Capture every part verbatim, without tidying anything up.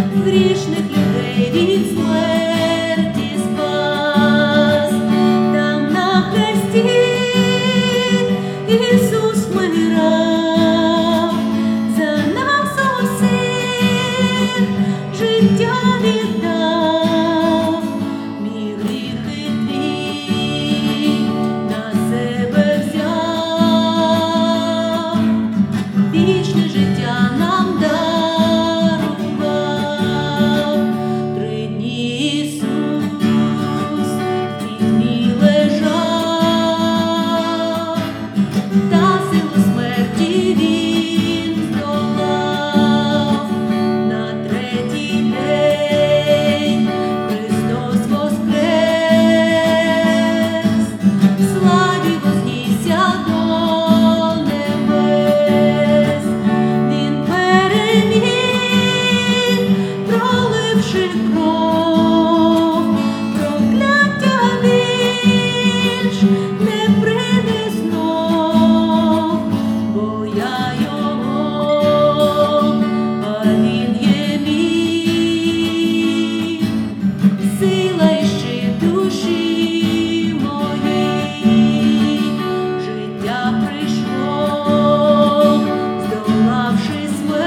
грішних людей від смерті спас. Там на хресті Ісус вмирав, за нас усіх життя віддав, мій гріх і твій на себе взяв, вічне життя нам дарував. Три дні Ісус в пітьмі лежав, та силу смерті Він здолав. На третій день Христос воскрес, в славі вознісся до небес. Він переміг, проливши кров, прокляття більш не прийде знов, бо я Його, а Він є мій, сила і щит душі моїй. Життя прийшло, здолавши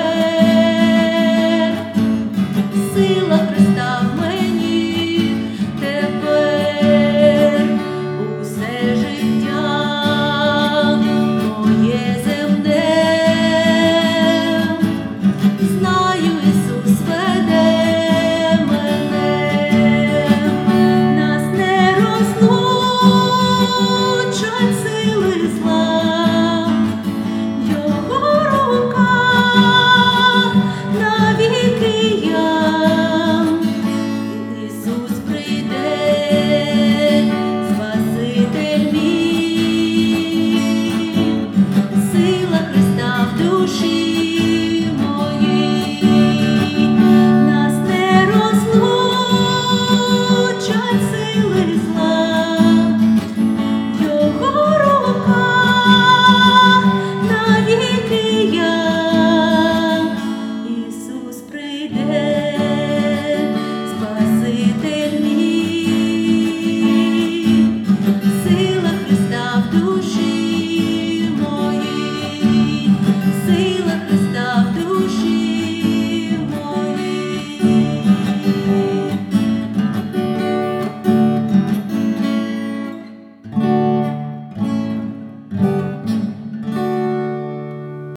смерть, сила Христа в мені тепер. Усе життя моє земне, знаю, Ісус веде мене. Нас не розлучать сили зла, Його рука навіки ям. Ісус прийде, Спаситель мій, сила Христа в душі моїй. Нас не розлучать сили зла, Його рука навіки ям. Ісус прийде.